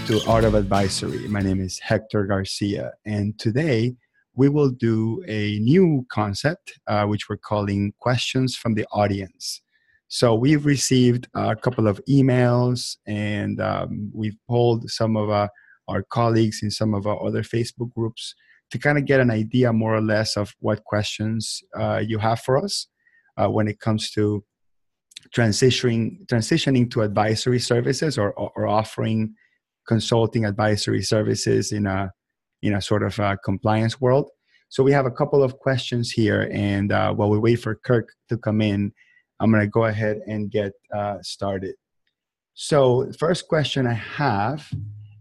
to Art of Advisory. My name is Hector Garcia, and today we will do a new concept, which we're calling Questions from the Audience. So we've received a couple of emails, and we've polled some of our colleagues in some of our other Facebook groups to kind of get an idea more or less of what questions you have for us when it comes to transitioning to advisory services or offering consulting advisory services in a sort of compliance world. So we have a couple of questions here, and while we wait for Kirk to come in, I'm going to go ahead and get started. So the first question I have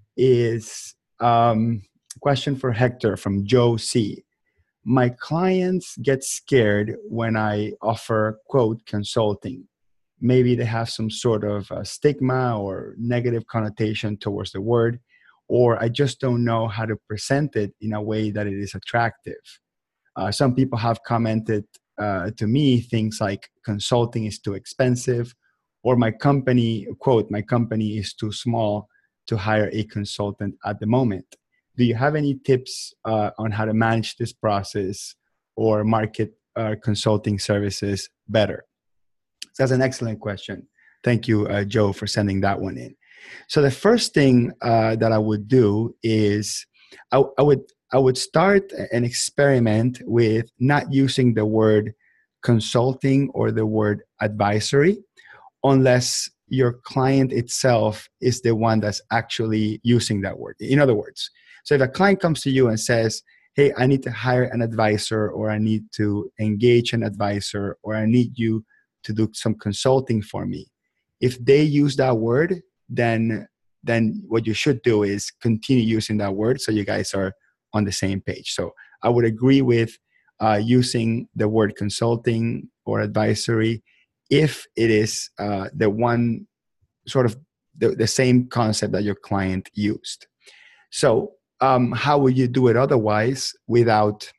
is question for Hector from Joe C. My clients get scared when I offer, quote, consulting. Maybe they have some sort of stigma or negative connotation towards the word, or I just don't know how to present it in a way that it is attractive. Some people have commented to me things like consulting is too expensive, or my company, quote, my company is too small to hire a consultant at the moment. Do you have any tips on how to manage this process or market consulting services better? So that's an excellent question. Thank you, Joe, for sending that one in. So the first thing that I would do is I would start an experiment with not using the word consulting or the word advisory unless your client itself is the one that's actually using that word. In other words, so if a client comes to you and says, hey, I need to hire an advisor, or I need to engage an advisor, or I need you to do some consulting for me. If they use that word, then what you should do is continue using that word so you guys are on the same page. So I would agree with using the word consulting or advisory if it is the one sort of the same concept that your client used. So how would you do it otherwise without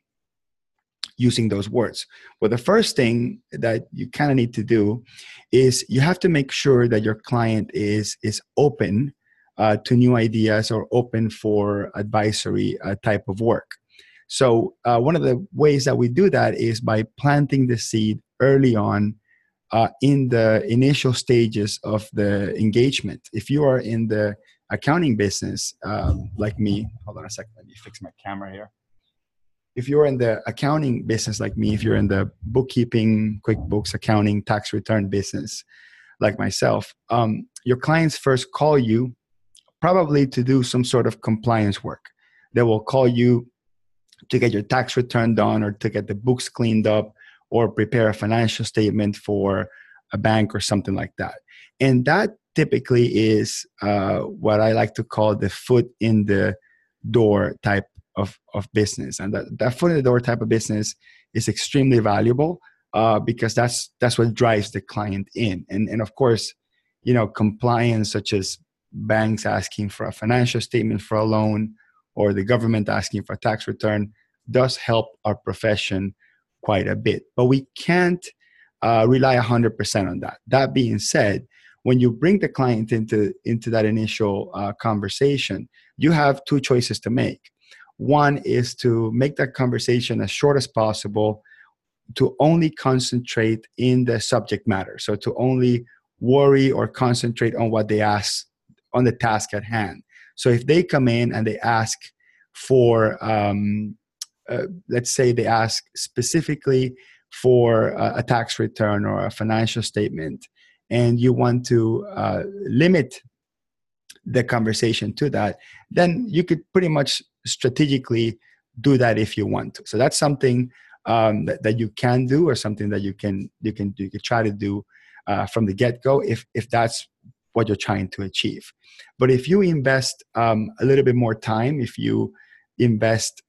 using those words? Well, the first thing that you kind of need to do is you have to make sure that your client is open to new ideas or open for advisory type of work. So one of the ways that we do that is by planting the seed early on in the initial stages of the engagement. If you are in the accounting business, like me, hold on a second, let me fix my camera here. If you're in the accounting business like me, if you're in the bookkeeping, QuickBooks, accounting, tax return business like myself, your clients first call you probably to do some sort of compliance work. They will call you to get your tax return done, or to get the books cleaned up, or prepare a financial statement for a bank or something like that. And that typically is what I like to call the foot in the door type of business. And that foot in the door type of business is extremely valuable because that's what drives the client in. And of course, you know, compliance such as banks asking for a financial statement for a loan, or the government asking for a tax return, does help our profession quite a bit. But we can't rely 100% on that. That being said, when you bring the client into that initial conversation, you have two choices to make. One is to make that conversation as short as possible, to only concentrate in the subject matter. So to only worry or concentrate on what they ask, on the task at hand. So if they come in and they ask for, let's say they ask specifically for a tax return or a financial statement, and you want to limit the conversation to that, then you could pretty much strategically do that if you want to. So that's something that you can do, or something that you can try to do from the get-go if that's what you're trying to achieve. But if you invest a little bit more time, if you invest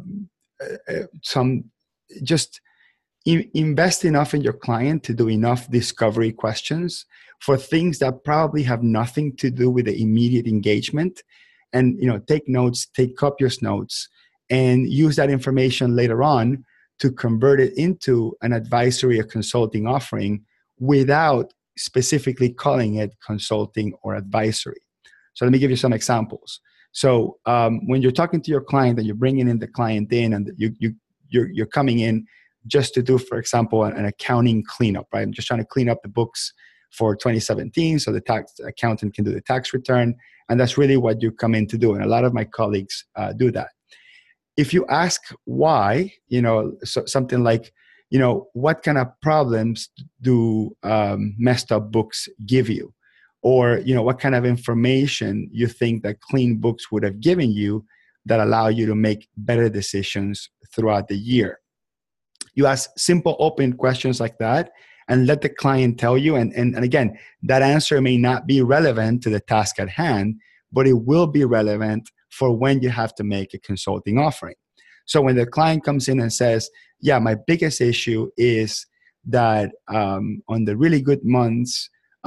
invest enough in your client to do enough discovery questions for things that probably have nothing to do with the immediate engagement, and take notes, take copious notes, and use that information later on to convert it into an advisory or consulting offering without specifically calling it consulting or advisory. So let me give you some examples. So when you're talking to your client and you're bringing in the client in, and you're coming in just to do, for example, an accounting cleanup, right? I'm just trying to clean up the books for 2017 so the tax accountant can do the tax return. And that's really what you come in to do. And a lot of my colleagues do that. If you ask why, so something like, what kind of problems do messed up books give you? Or, what kind of information you think that clean books would have given you that allow you to make better decisions throughout the year. You ask simple, open questions like that and let the client tell you. And again, that answer may not be relevant to the task at hand, but it will be relevant for when you have to make a consulting offering. So when the client comes in and says, yeah, my biggest issue is that on the really good months,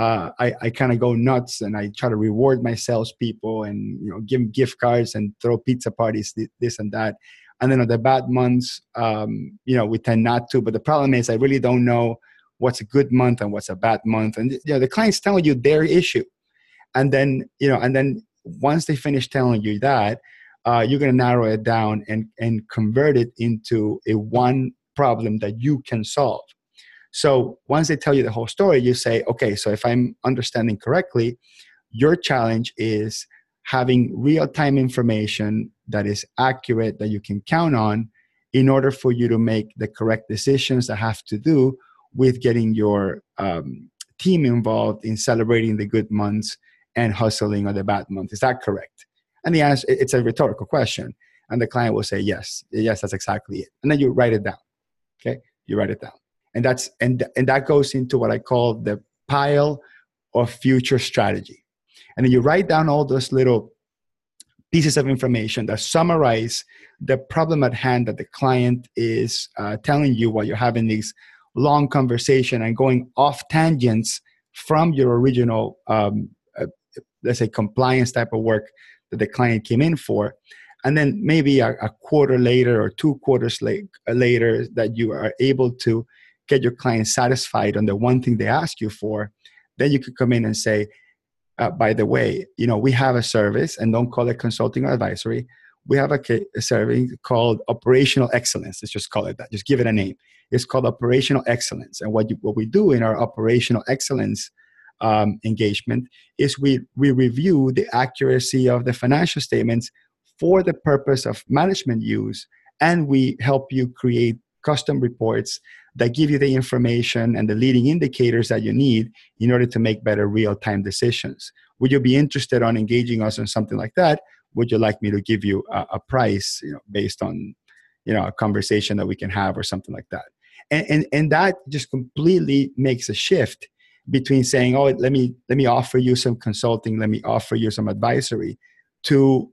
I kind of go nuts and I try to reward my salespeople and give them gift cards and throw pizza parties, this and that. And then on the bad months, we tend not to. But the problem is I really don't know what's a good month and what's a bad month. And the client's telling you their issue. And then, once they finish telling you that, you're going to narrow it down and convert it into a one problem that you can solve. So once they tell you the whole story, you say, okay, so if I'm understanding correctly, your challenge is having real-time information that is accurate, that you can count on in order for you to make the correct decisions that have to do with getting your team involved in celebrating the good months and hustling on the bad months. Is that correct? And the answer, it's a rhetorical question. And the client will say, yes, that's exactly it. And then you write it down. Okay, you write it down. And that goes into what I call the pile of future strategy. And then you write down all those little pieces of information that summarize the problem at hand that the client is telling you while you're having these long conversation and going off tangents from your original, let's say, compliance type of work that the client came in for. And then maybe a quarter later or 2 quarters later that you are able to get your client satisfied on the one thing they ask you for, then you could come in and say, by the way, we have a service, and don't call it consulting or advisory. We have a service called operational excellence. Let's just call it that. Just give it a name. It's called operational excellence. And what we do in our operational excellence engagement is we review the accuracy of the financial statements for the purpose of management use, and we help you create custom reports that give you the information and the leading indicators that you need in order to make better real-time decisions. Would you be interested on engaging us on something like that? Would you like me to give you a price, based on, a conversation that we can have or something like that? And that just completely makes a shift between saying, oh, let me offer you some consulting, let me offer you some advisory, to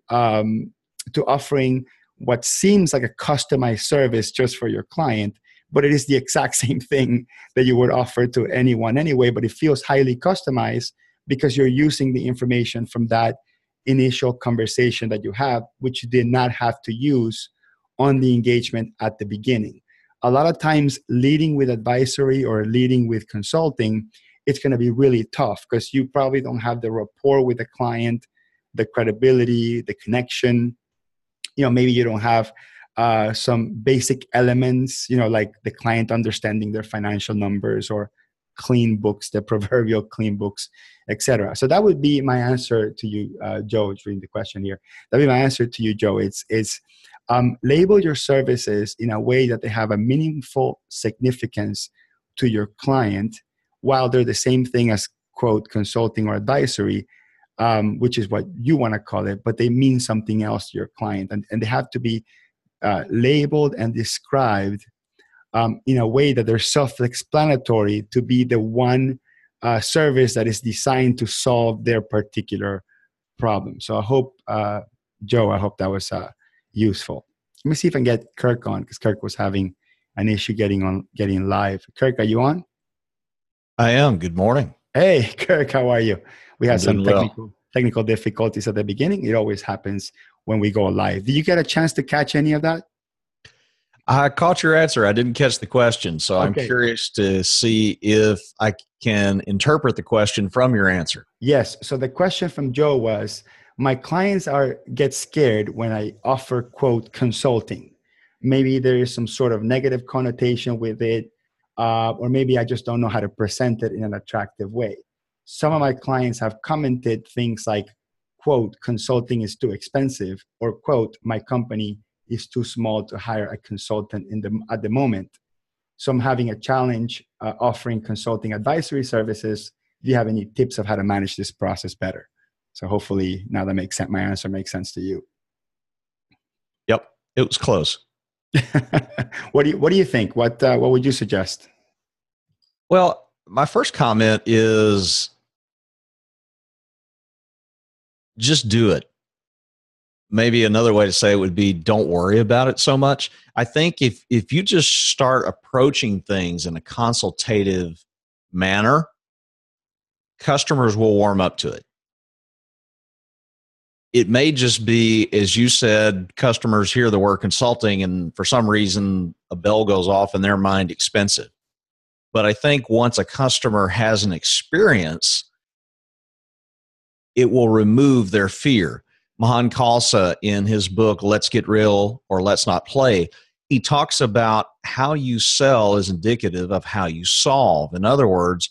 offering what seems like a customized service just for your client, but it is the exact same thing that you would offer to anyone anyway, but it feels highly customized because you're using the information from that initial conversation that you have, which you did not have to use on the engagement at the beginning. A lot of times leading with advisory or leading with consulting, it's going to be really tough because you probably don't have the rapport with the client, the credibility, the connection. Maybe you don't have some basic elements, like the client understanding their financial numbers or clean books, the proverbial clean books, etc. So that would be my answer to you, Joe. It's reading the question here. That would be my answer to you, Joe. It's label your services in a way that they have a meaningful significance to your client, while they're the same thing as, quote, consulting or advisory, which is what you want to call it, but they mean something else to your client. And they have to be labeled and described in a way that they're self-explanatory to be the one service that is designed to solve their particular problem. So I hope, Joe, that was useful. Let me see if I can get Kirk on, because Kirk was having an issue getting live. Kirk, are you on? I am. Good morning. Hey, Kirk, how are you? We had some well. technical difficulties at the beginning. It always happens when we go live. Did you get a chance to catch any of that? I caught your answer. I didn't catch the question. So I'm Okay. curious to see if I can interpret the question from your answer. Yes. So the question from Joe was, my clients get scared when I offer quote consulting. Maybe there is some sort of negative connotation with it, or maybe I just don't know how to present it in an attractive way. Some of my clients have commented things like, quote, consulting is too expensive, or quote, my company is too small to hire a consultant at the moment. So I'm having a challenge offering consulting advisory services. Do you have any tips of how to manage this process better? So hopefully now that makes sense. My answer makes sense to you. Yep, it was close. What do you think? What would you suggest? Well, my first comment is just do it. Maybe another way to say it would be don't worry about it so much. I think if you just start approaching things in a consultative manner, customers will warm up to it. It may just be, as you said, customers hear the word consulting and for some reason a bell goes off in their mind, expensive. But I think once a customer has an experience, it will remove their fear. Mahan Khalsa, in his book, Let's Get Real or Let's Not Play, he talks about how you sell is indicative of how you solve. In other words,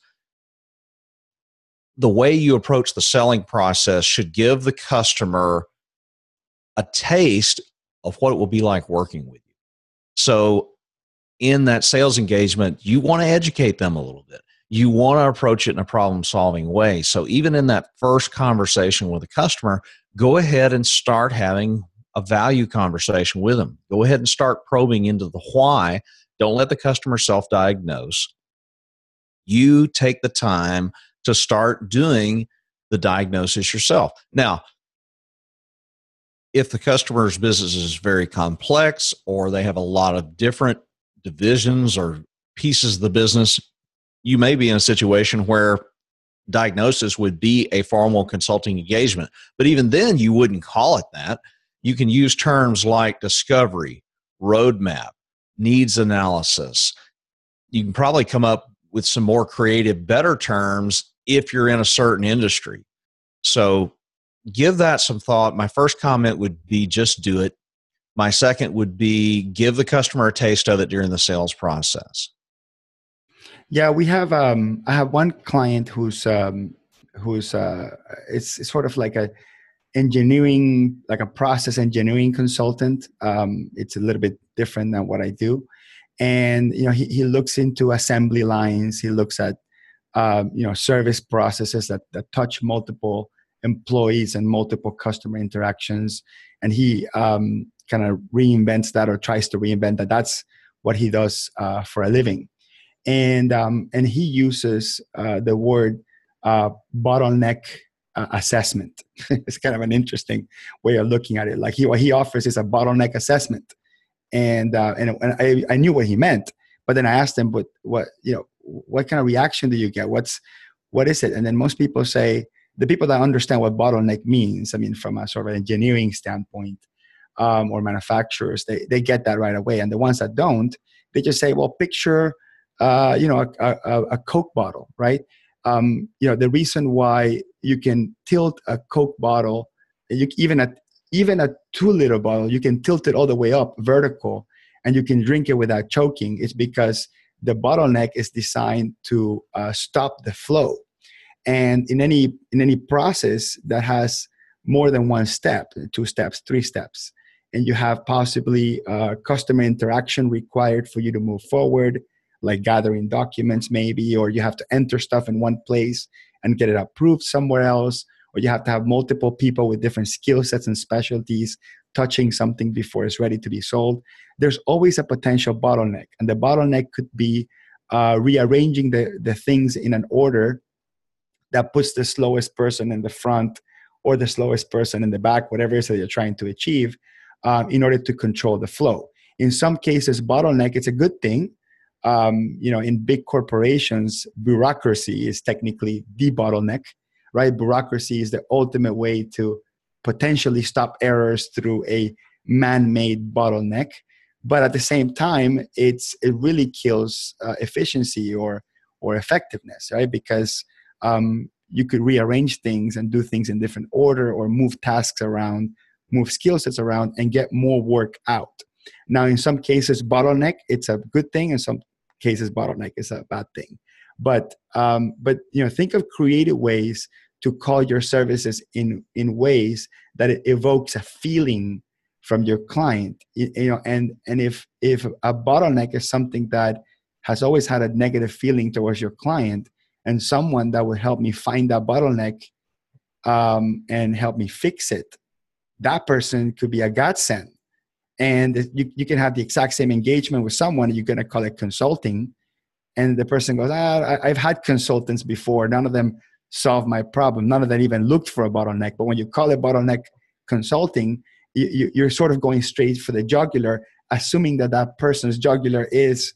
the way you approach the selling process should give the customer a taste of what it will be like working with you. So in that sales engagement, you want to educate them a little bit. You want to approach it in a problem-solving way. So even in that first conversation with a customer, go ahead and start having a value conversation with them. Go ahead and start probing into the why. Don't let the customer self-diagnose. You take the time to start doing the diagnosis yourself. Now, if the customer's business is very complex or they have a lot of different divisions or pieces of the business, you may be in a situation where diagnosis would be a formal consulting engagement. But even then, you wouldn't call it that. You can use terms like discovery, roadmap, needs analysis. You can probably come up with some more creative, better terms if you're in a certain industry. So give that some thought. My first comment would be just do it. My second would be give the customer a taste of it during the sales process. Yeah, we have. I have one client who's it's sort of like like a process engineering consultant. It's a little bit different than what I do, and he looks into assembly lines. He looks at service processes that touch multiple employees and multiple customer interactions, and he kind of reinvents that or tries to reinvent that. That's what he does for a living. And he uses the word bottleneck assessment. It's kind of an interesting way of looking at it. Like what he offers is a bottleneck assessment, and I knew what he meant, but then I asked him, "But what kind of reaction do you get? What is it?" And then most people say, the people that understand what bottleneck means, I mean, from a sort of engineering standpoint or manufacturers, they get that right away, and the ones that don't, they just say, "Well, picture." A Coke bottle, right? The reason why you can tilt a Coke bottle, even a 2-liter bottle, you can tilt it all the way up vertical, and you can drink it without choking. It's because the bottleneck is designed to stop the flow. And in any process that has more than one step, 2 steps, 3 steps, and you have possibly customer interaction required for you to move forward, like gathering documents maybe, or you have to enter stuff in one place and get it approved somewhere else, or you have to have multiple people with different skill sets and specialties touching something before it's ready to be sold. There's always a potential bottleneck, and the bottleneck could be rearranging the things in an order that puts the slowest person in the front or the slowest person in the back, whatever it is that you're trying to achieve, in order to control the flow. In some cases, bottleneck, it's a good thing. In big corporations, bureaucracy is technically the bottleneck, right? Bureaucracy is the ultimate way to potentially stop errors through a man-made bottleneck. but at the same time, it really kills efficiency or effectiveness, right? Because you could rearrange things and do things in different order, or move tasks around, move skill sets around, and get more work out. Now, in some cases, bottleneck, it's a good thing. In some cases, bottleneck is a bad thing. But think of creative ways to call your services in ways that it evokes a feeling from your client. And if a bottleneck is something that has always had a negative feeling towards your client, and someone that would help me find that bottleneck and help me fix it, that person could be a godsend. And you can have the exact same engagement with someone, you're going to call it consulting, and the person goes, I've had consultants before, none of them solved my problem, none of them even looked for a bottleneck. But when you call it bottleneck consulting, you're sort of going straight for the jugular, assuming that person's jugular is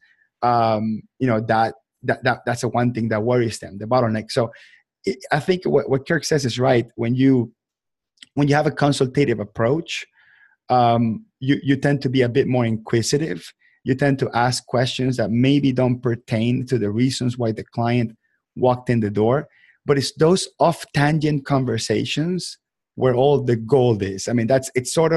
that's the one thing that worries them, the bottleneck. So I think what Kirk says is right. When you have a consultative approach, you tend to be a bit more inquisitive. You tend to ask questions that maybe don't pertain to the reasons why the client walked in the door. But it's those off-tangent conversations where all the gold is. I mean, the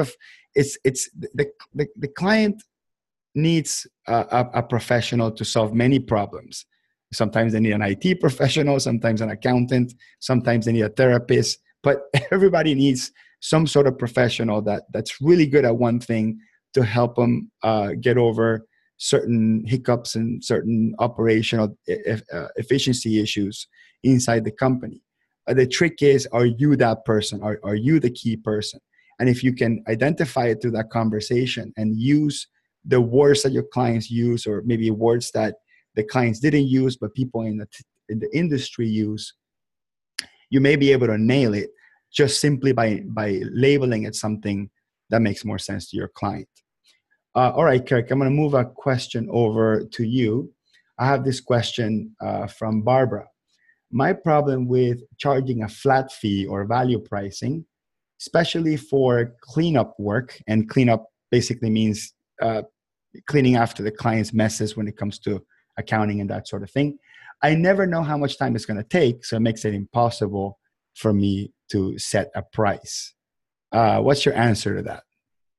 client needs a professional to solve many problems. Sometimes they need an IT professional, sometimes an accountant, sometimes they need a therapist, but everybody needs some sort of professional that's really good at one thing to help them get over certain hiccups and certain operational efficiency issues inside the company. The trick is, are you that person? Are you the key person? And if you can identify it through that conversation and use the words that your clients use, or maybe words that the clients didn't use, but people in the industry use, you may be able to nail it just simply by labeling it something that makes more sense to your client. All right, Kirk, I'm going to move a question over to you. I have this question from Barbara. My problem with charging a flat fee or value pricing, especially for cleanup work, and cleanup basically means cleaning after the client's messes when it comes to accounting and that sort of thing. I never know how much time it's going to take, so it makes it impossible for me to set a price. What's your answer to that?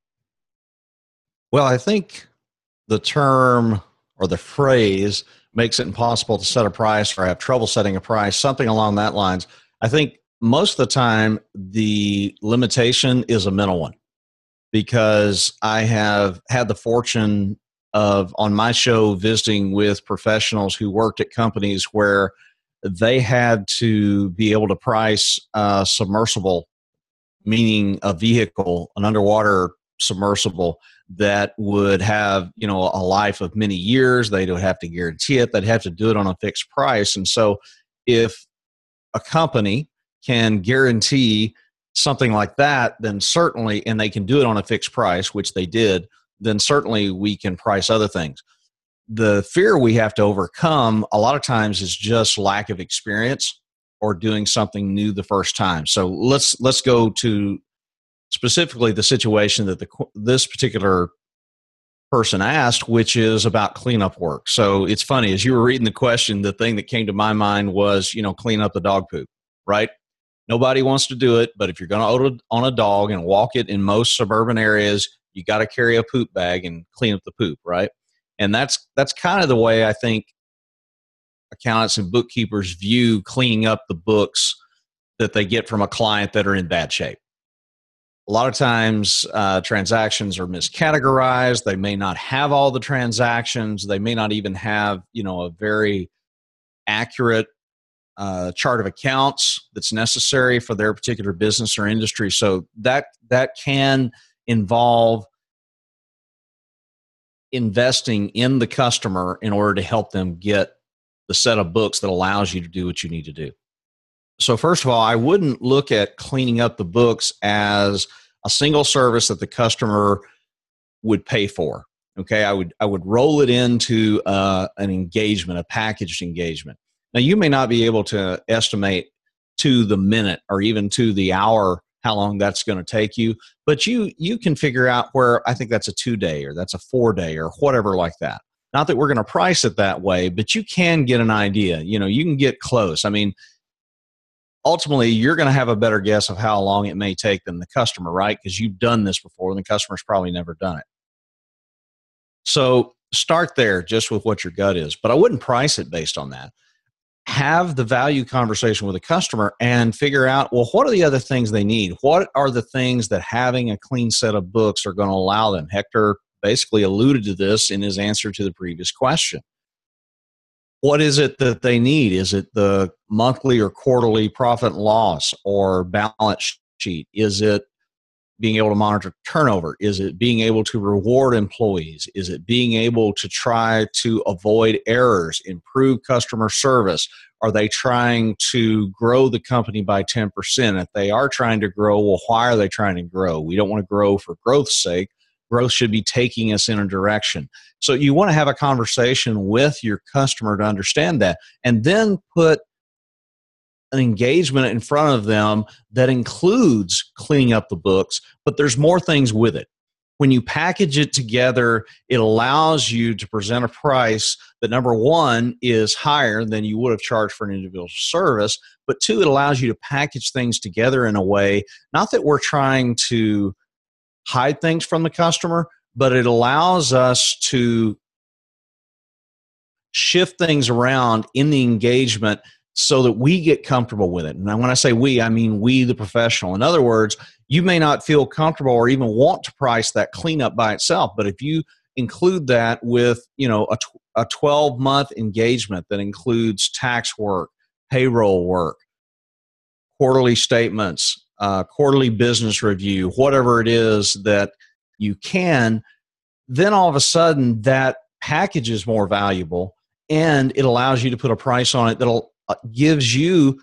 Well, I think the term or the phrase makes it impossible to set a price, or have trouble setting a price, something along that lines. I think most of the time the limitation is a mental one, because I have had the fortune of, on my show, visiting with professionals who worked at companies where they had to be able to price a submersible, meaning a vehicle, an underwater submersible that would have, a life of many years. They would have to guarantee it. They'd have to do it on a fixed price. And so if a company can guarantee something like that, then certainly, and they can do it on a fixed price, which they did, then certainly we can price other things. The fear we have to overcome a lot of times is just lack of experience or doing something new the first time. So let's go to specifically the situation that this particular person asked, which is about cleanup work. So it's funny, as you were reading the question, the thing that came to my mind was, clean up the dog poop, right? Nobody wants to do it, but if you're going to own a dog and walk it in most suburban areas, you got to carry a poop bag and clean up the poop, right? And that's kind of the way I think accountants and bookkeepers view cleaning up the books that they get from a client that are in bad shape. A lot of times transactions are miscategorized. They may not have all the transactions. They may not even have, a very accurate chart of accounts that's necessary for their particular business or industry. So that can involve investing in the customer in order to help them get the set of books that allows you to do what you need to do. So first of all, I wouldn't look at cleaning up the books as a single service that the customer would pay for. Okay, I would roll it into an engagement, a packaged engagement. Now, you may not be able to estimate to the minute or even to the hour how long that's going to take you. But you can figure out where I think that's a 2-day or that's a 4-day or whatever like that. Not that we're going to price it that way, but you can get an idea. You know, you can get close. I mean, ultimately, you're going to have a better guess of how long it may take than the customer, right? Because you've done this before and the customer's probably never done it. So start there just with what your gut is. But I wouldn't price it based on that. Have the value conversation with a customer and figure out, well, what are the other things they need? What are the things that having a clean set of books are going to allow them? Hector basically alluded to this in his answer to the previous question. What is it that they need? Is it the monthly or quarterly profit and loss or balance sheet? Is it being able to monitor turnover? Is it being able to reward employees? Is it being able to try to avoid errors, improve customer service? Are they trying to grow the company by 10%? If they are trying to grow, well, why are they trying to grow? We don't want to grow for growth's sake. Growth should be taking us in a direction. So you want to have a conversation with your customer to understand that, and then put an engagement in front of them that includes cleaning up the books, but there's more things with it. When you package it together, it allows you to present a price that, number one, is higher than you would have charged for an individual service, but two, it allows you to package things together in a way, not that we're trying to hide things from the customer, but it allows us to shift things around in the engagement so that we get comfortable with it. And when I say we, I mean we, the professional. In other words, you may not feel comfortable or even want to price that cleanup by itself, but if you include that with, you know, a 12-month engagement that includes tax work, payroll work, quarterly statements, quarterly business review, whatever it is that you can, then all of a sudden that package is more valuable and it allows you to put a price on it that'll gives you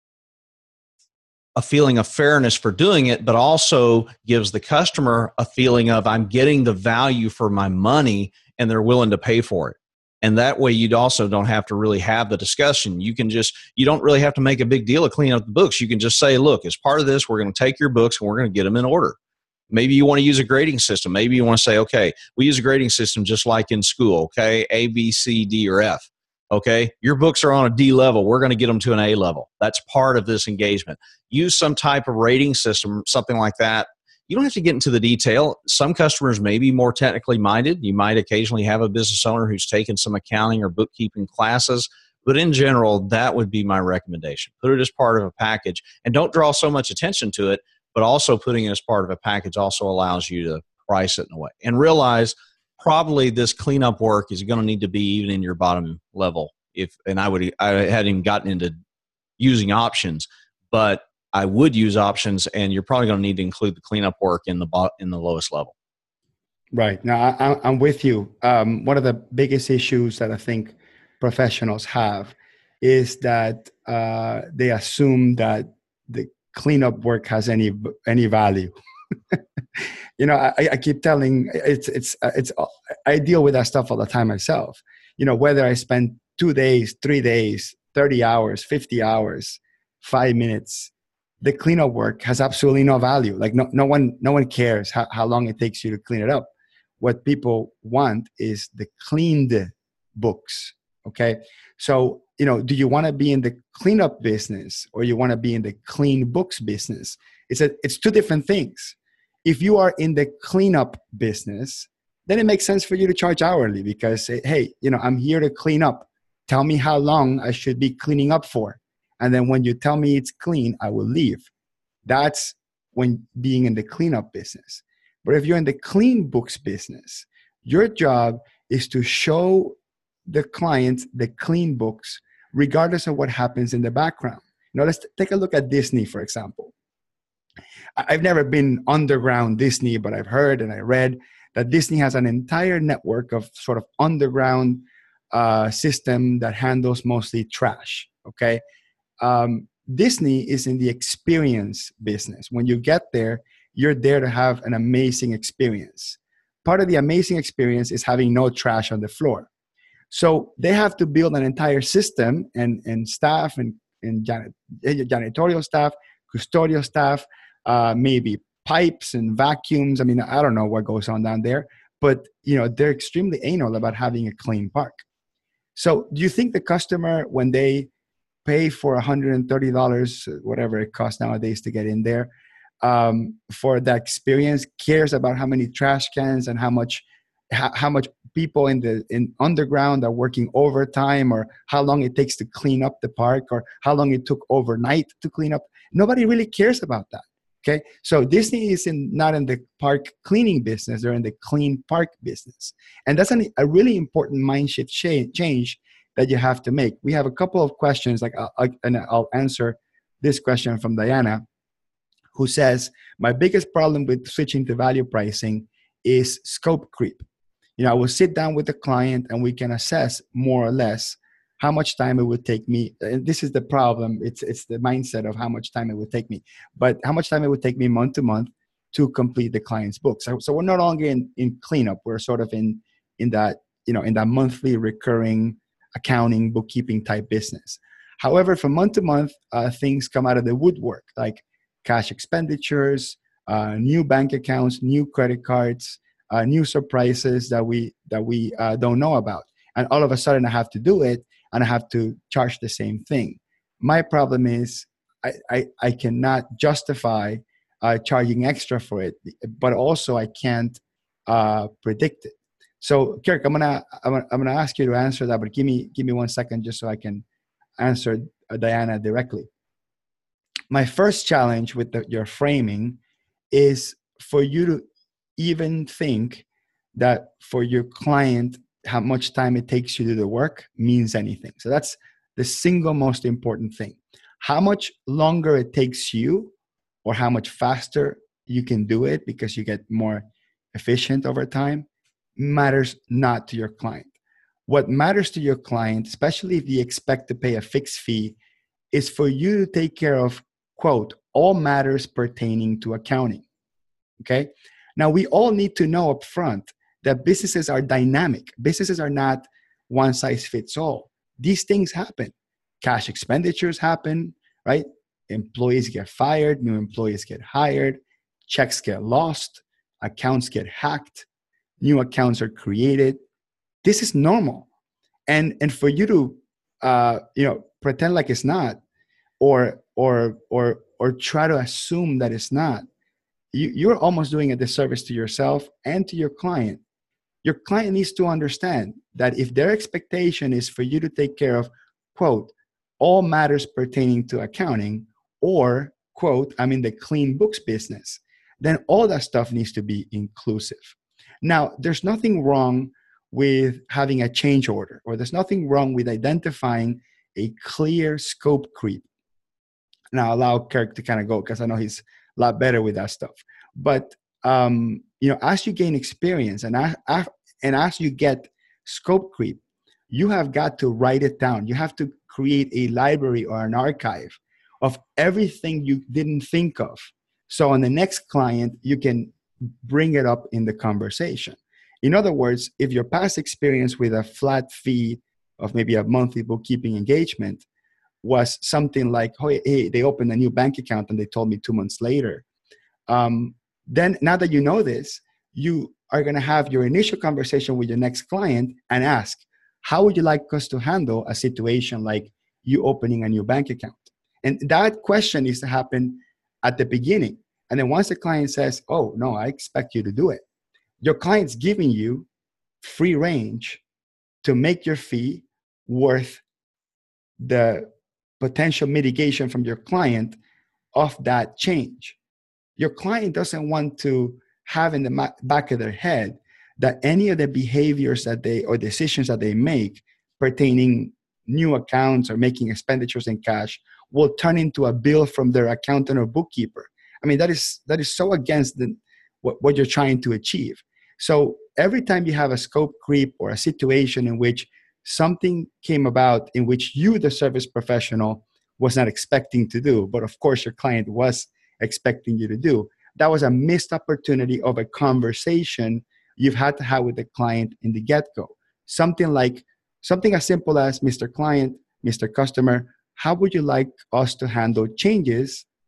a feeling of fairness for doing it, but also gives the customer a feeling of I'm getting the value for my money and they're willing to pay for it. And that way you also don't have to really have the discussion. You don't really have to make a big deal of cleaning up the books. You can just say, look, as part of this, we're going to take your books and we're going to get them in order. Maybe you want to use a grading system. Maybe you want to say, okay, we use a grading system just like in school, okay, A, B, C, D, or F. Okay, your books are on a D level. We're going to get them to an A level. That's part of this engagement. Use some type of rating system, something like that. You don't have to get into the detail. Some customers may be more technically minded. You might occasionally have a business owner who's taken some accounting or bookkeeping classes. But in general, that would be my recommendation. Put it as part of a package. And don't draw so much attention to it, but also putting it as part of a package also allows you to price it in a way. And realize probably this cleanup work is going to need to be even in your bottom level. I hadn't even gotten into using options, but I would use options, and you're probably going to need to include the cleanup work in the lowest level. Right. Now, I'm with you. One of the biggest issues that I think professionals have is that they assume that the cleanup work has any value. You know, I keep telling I deal with that stuff all the time myself. You know, whether I spend 2 days, 3 days, 30 hours, 50 hours, 5 minutes, the cleanup work has absolutely no value. Like no one cares how long it takes you to clean it up. What people want is the cleaned books. Okay. So, you know, do you want to be in the cleanup business or you want to be in the clean books business? It's two different things. If you are in the cleanup business, then it makes sense for you to charge hourly because, hey, you know, I'm here to clean up. Tell me how long I should be cleaning up for. And then when you tell me it's clean, I will leave. That's when being in the cleanup business. But if you're in the clean books business, your job is to show the client the clean books, regardless of what happens in the background. Now, let's take a look at Disney, for example. I've never been underground Disney, but I've heard and I read that Disney has an entire network of sort of underground system that handles mostly trash, okay? Disney is in the experience business. When you get there, you're there to have an amazing experience. Part of the amazing experience is having no trash on the floor. So they have to build an entire system and staff and janitorial staff, custodial staff, maybe pipes and vacuums. I mean, I don't know what goes on down there, but they're extremely anal about having a clean park. So do you think the customer, when they pay for $130, whatever it costs nowadays to get in there, for that experience, cares about how many trash cans and how much people in underground are working overtime, or how long it takes to clean up the park, or how long it took overnight to clean up? Nobody really cares about that. Okay, so Disney is not in the park cleaning business; they're in the clean park business, and that's a really important mind shift change that you have to make. We have a couple of questions, and I'll answer this question from Diana, who says, "My biggest problem with switching to value pricing is scope creep. I will sit down with the client and we can assess more or less how much time it would take me." And this is the problem. It's the mindset of how much time it would take me, but how much time it would take me month to month to complete the client's book. So we're no longer in cleanup. We're sort of in that, in that monthly recurring accounting, bookkeeping type business. However, from month to month, things come out of the woodwork, like cash expenditures, new bank accounts, new credit cards, new surprises that we don't know about. And all of a sudden I have to do it, and I have to charge the same thing. My problem is I cannot justify charging extra for it, but also I can't predict it. So Kirk, I'm gonna ask you to answer that, but give me 1 second just so I can answer Diana directly. My first challenge with your framing is for you to even think that for your client, how much time it takes you to do the work means anything. So that's the single most important thing. How much longer it takes you, or how much faster you can do it because you get more efficient over time, matters not to your client. What matters to your client, especially if you expect to pay a fixed fee, is for you to take care of, quote, all matters pertaining to accounting. Okay? Now, we all need to know up front that businesses are dynamic. Businesses are not one size fits all. These things happen. Cash expenditures happen, right? Employees get fired, new employees get hired, checks get lost, accounts get hacked, new accounts are created. This is normal. And for you to pretend like it's not, or try to assume that it's not, you're almost doing a disservice to yourself and to your client. Your client needs to understand that if their expectation is for you to take care of, quote, all matters pertaining to accounting, or, quote, I'm in the clean books business, then all that stuff needs to be inclusive. Now, there's nothing wrong with having a change order, or there's nothing wrong with identifying a clear scope creep. Now, I'll allow Kirk to kind of go because I know he's a lot better with that stuff. But as you gain experience and as you get scope creep, you have got to write it down. You have to create a library or an archive of everything you didn't think of. So on the next client, you can bring it up in the conversation. In other words, if your past experience with a flat fee of maybe a monthly bookkeeping engagement was something like, oh, hey, they opened a new bank account and they told me 2 months later, then now that you know this, you are going to have your initial conversation with your next client and ask, how would you like us to handle a situation like you opening a new bank account? And that question needs to happen at the beginning. And then once the client says, oh, no, I expect you to do it, your client's giving you free range to make your fee worth the potential mitigation from your client of that change. Your client doesn't want to have in the back of their head that any of the behaviors or decisions that they make pertaining new accounts or making expenditures in cash will turn into a bill from their accountant or bookkeeper. I mean, that is so against what you're trying to achieve. So every time you have a scope creep or a situation in which something came about in which you, the service professional, was not expecting to do, but of course your client was expecting you to do, that was a missed opportunity of a conversation you've had to have with the client in the get-go. Something as simple as, Mr. Client, Mr. Customer, how would you like us to handle changes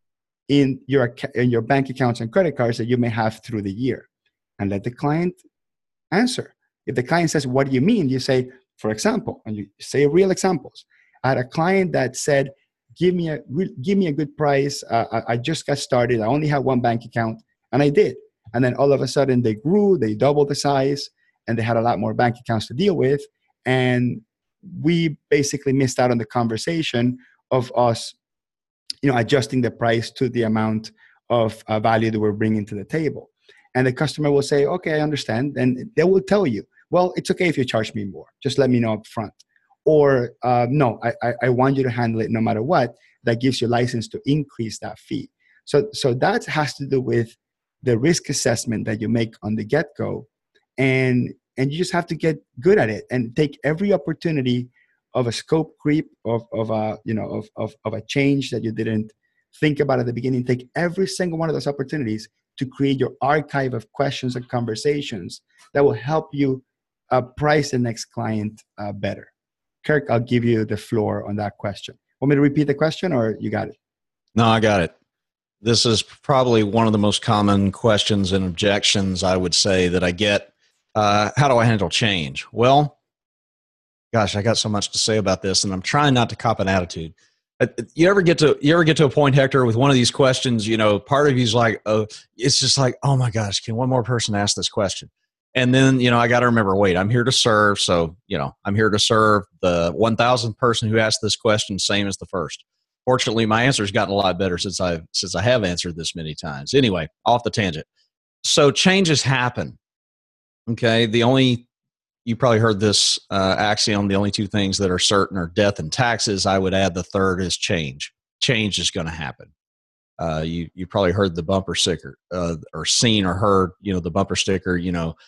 in your bank accounts and credit cards that you may have through the year, and let the client answer. If the client says, what do you mean? You say, for example, and you say real examples. I had a client that said, give me a good price. I just got started. I only have one bank account, and I did. And then all of a sudden they grew, they doubled the size, and they had a lot more bank accounts to deal with. And we basically missed out on the conversation of us, adjusting the price to the amount of value that we're bringing to the table. And the customer will say, okay, I understand. And they will tell you, well, it's okay if you charge me more. Just let me know up front. Or no, I want you to handle it no matter what. That gives you license to increase that fee. So that has to do with the risk assessment that you make on the get-go. And you just have to get good at it and take every opportunity of a scope creep, of a change that you didn't think about at the beginning. Take every single one of those opportunities to create your archive of questions and conversations that will help you price the next client better. Kirk, I'll give you the floor on that question. Want me to repeat the question, or you got it? No, I got it. This is probably one of the most common questions and objections I would say that I get. How do I handle change? Well, gosh, I got so much to say about this, and I'm trying not to cop an attitude. You ever get to a point, Hector, with one of these questions, part of you's like, oh, it's just like, oh my gosh, can one more person ask this question? And then, I got to remember, wait, I'm here to serve. So, I'm here to serve the 1,000th person who asked this question, same as the first. Fortunately, my answer's gotten a lot better since I have answered this many times. Anyway, off the tangent. So changes happen. Okay. You probably heard this axiom, the only two things that are certain are death and taxes. I would add the third is change. Change is going to happen. You probably heard the bumper sticker or seen or heard, the bumper sticker,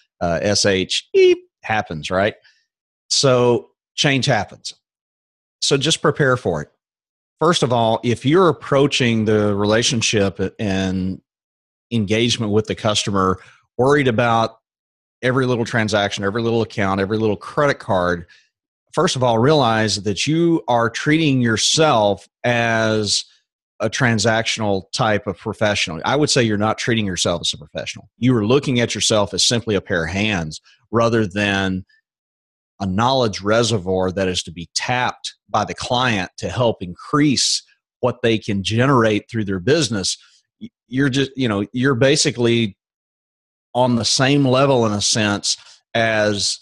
SH happens, right? So change happens. So just prepare for it. First of all, if you're approaching the relationship and engagement with the customer worried about every little transaction, every little account, every little credit card, first of all, realize that you are treating yourself as a transactional type of professional. I would say you're not treating yourself as a professional. You are looking at yourself as simply a pair of hands rather than a knowledge reservoir that is to be tapped by the client to help increase what they can generate through their business. You're just, you're basically on the same level in a sense as,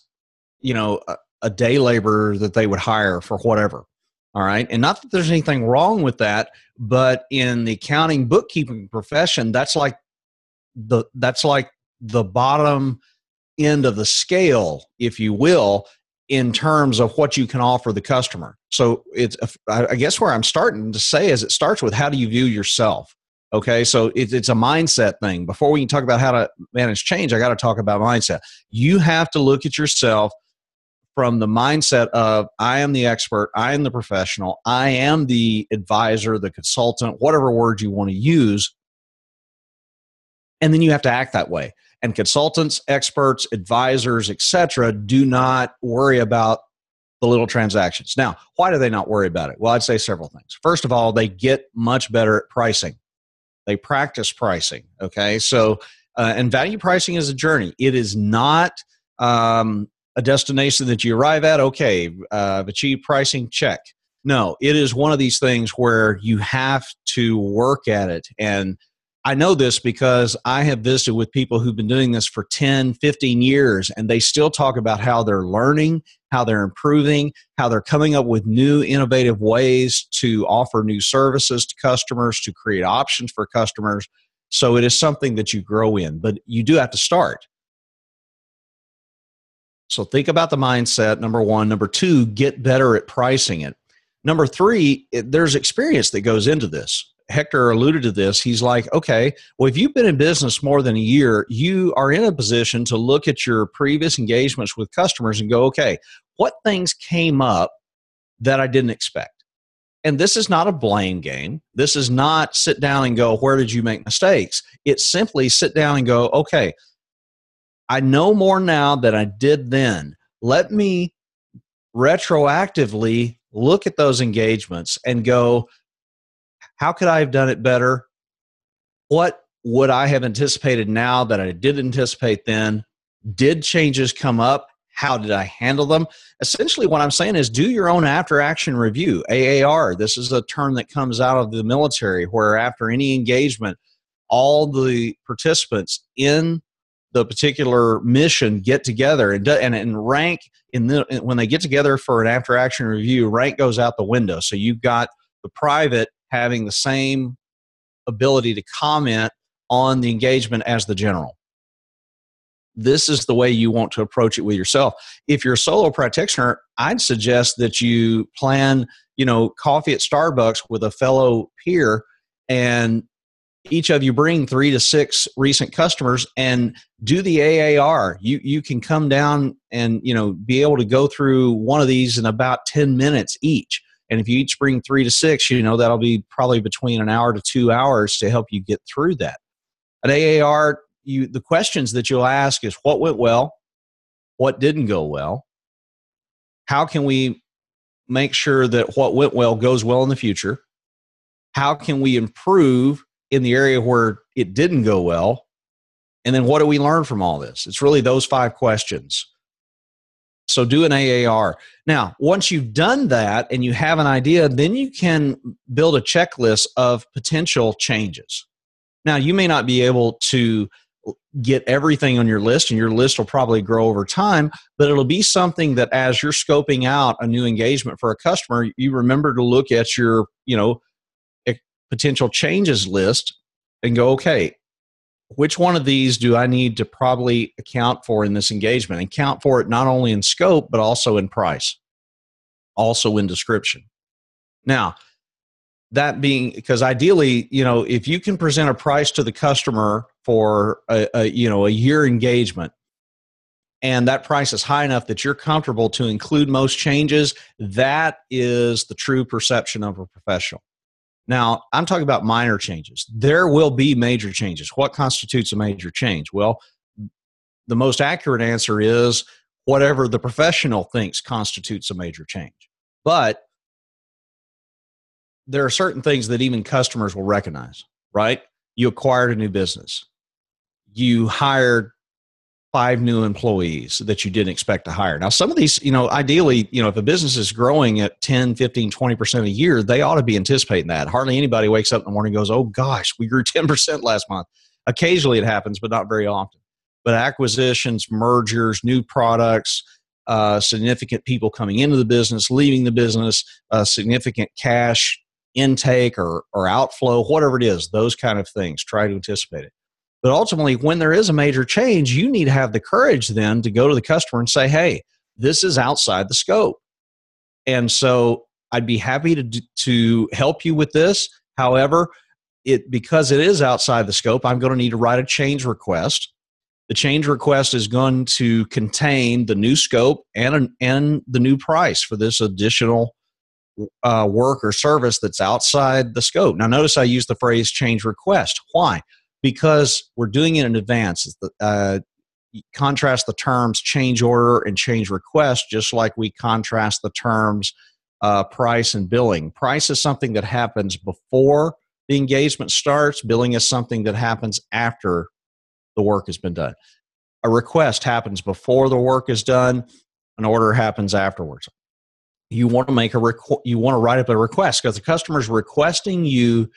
a day laborer that they would hire for whatever. All right. And not that there's anything wrong with that, but in the accounting bookkeeping profession, that's like the bottom end of the scale, if you will, in terms of what you can offer the customer. So I guess where I'm starting to say is it starts with how do you view yourself? Okay. So it's a mindset thing. Before we can talk about how to manage change, I got to talk about mindset. You have to look at yourself from the mindset of, I am the expert, I am the professional, I am the advisor, the consultant, whatever word you want to use. And then you have to act that way. And consultants, experts, advisors, etc., do not worry about the little transactions. Now, why do they not worry about it? Well, I'd say several things. First of all, they get much better at pricing. They practice pricing. Okay. So, and value pricing is a journey. It is not a destination that you arrive at. Okay, I've achieved pricing, check. No, it is one of these things where you have to work at it. And I know this because I have visited with people who've been doing this for 10, 15 years, and they still talk about how they're learning, how they're improving, how they're coming up with new innovative ways to offer new services to customers, to create options for customers. So it is something that you grow in, but you do have to start. So think about the mindset, number one. Number two, get better at pricing it. Number three, there's experience that goes into this. Hector alluded to this. He's like, okay, well, if you've been in business more than a year, you are in a position to look at your previous engagements with customers and go, okay, what things came up that I didn't expect? And this is not a blame game. This is not sit down and go, where did you make mistakes? It's simply sit down and go, okay, I know more now than I did then. Let me retroactively look at those engagements and go, how could I have done it better? what would I have anticipated now that I didn't anticipate then? Did changes come up? How did I handle them? Essentially, what I'm saying is do your own after-action review, AAR. This is a term that comes out of the military where after any engagement, all the participants in the particular mission get together and rank when they get together for an after-action review, rank goes out the window. So you've got the private having the same ability to comment on the engagement as the general. This is the way you want to approach it with yourself. If you're a solo practitioner, I'd suggest that you plan, coffee at Starbucks with a fellow peer, and each of you bring 3 to 6 recent customers and do the AAR. You can come down and be able to go through one of these in about 10 minutes each. And if you each bring 3 to 6, that'll be probably between an hour to 2 hours to help you get through that. At AAR, the questions that you'll ask is what went well, what didn't go well, how can we make sure that what went well goes well in the future, how can we improve in the area where it didn't go well, and then what do we learn from all this? It's really those 5 questions. So do an AAR. Now, once you've done that and you have an idea, then you can build a checklist of potential changes. Now, you may not be able to get everything on your list, and your list will probably grow over time, but it'll be something that as you're scoping out a new engagement for a customer, you remember to look at your, potential changes list and go, okay, which one of these do I need to probably account for in this engagement? And count for it not only in scope, but also in price, also in description. Now, that being, because ideally, if you can present a price to the customer for a year engagement, and that price is high enough that you're comfortable to include most changes, that is the true perception of a professional. Now, I'm talking about minor changes. There will be major changes. What constitutes a major change? Well, the most accurate answer is whatever the professional thinks constitutes a major change. But there are certain things that even customers will recognize, right? You acquired a new business. You hired 5 new employees that you didn't expect to hire. Now, some of these, ideally, if a business is growing at 10, 15, 20% a year, they ought to be anticipating that. Hardly anybody wakes up in the morning and goes, oh gosh, we grew 10% last month. Occasionally it happens, but not very often. But acquisitions, mergers, new products, significant people coming into the business, leaving the business, significant cash intake or outflow, whatever it is, those kind of things, try to anticipate it. But ultimately, when there is a major change, you need to have the courage then to go to the customer and say, hey, this is outside the scope. And so I'd be happy to help you with this. However, because it is outside the scope, I'm going to need to write a change request. The change request is going to contain the new scope and the new price for this additional work or service that's outside the scope. Now, notice I use the phrase change request. Why? Because we're doing it in advance. Contrast the terms change order and change request, just like we contrast the terms price and billing. Price is something that happens before the engagement starts. Billing is something that happens after the work has been done. A request happens before the work is done. An order happens afterwards. You want to you want to write up a request because the customer's requesting you,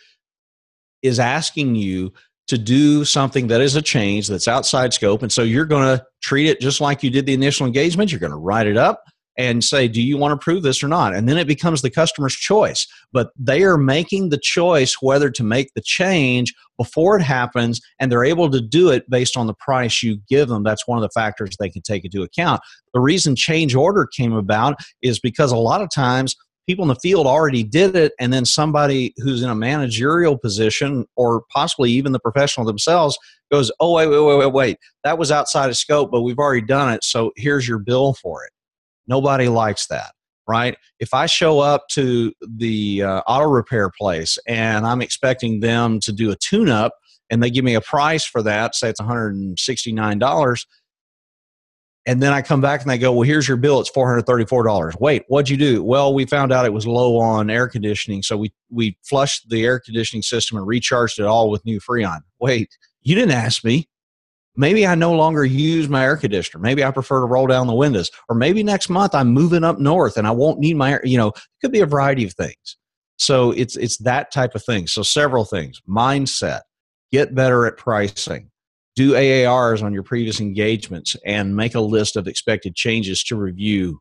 is asking you to do something that is a change that's outside scope. And so you're going to treat it just like you did the initial engagement. You're going to write it up and say, do you want to approve this or not? And then it becomes the customer's choice. But they are making the choice whether to make the change before it happens, and they're able to do it based on the price you give them. That's one of the factors they can take into account. The reason change order came about is because a lot of times people in the field already did it, and then somebody who's in a managerial position or possibly even the professional themselves goes, oh, wait, that was outside of scope, but we've already done it, so here's your bill for it. Nobody likes that, right? If I show up to the auto repair place and I'm expecting them to do a tune-up and they give me a price for that, say it's $169, And then I come back and they go, well, here's your bill. It's $434. Wait, what'd you do? Well, we found out it was low on air conditioning. So we flushed the air conditioning system and recharged it all with new Freon. Wait, you didn't ask me. Maybe I no longer use my air conditioner. Maybe I prefer to roll down the windows. Or maybe next month I'm moving up north and I won't need my air. It could be a variety of things. So it's that type of thing. So several things. Mindset. Get better at pricing. Do AARs on your previous engagements and make a list of expected changes to review.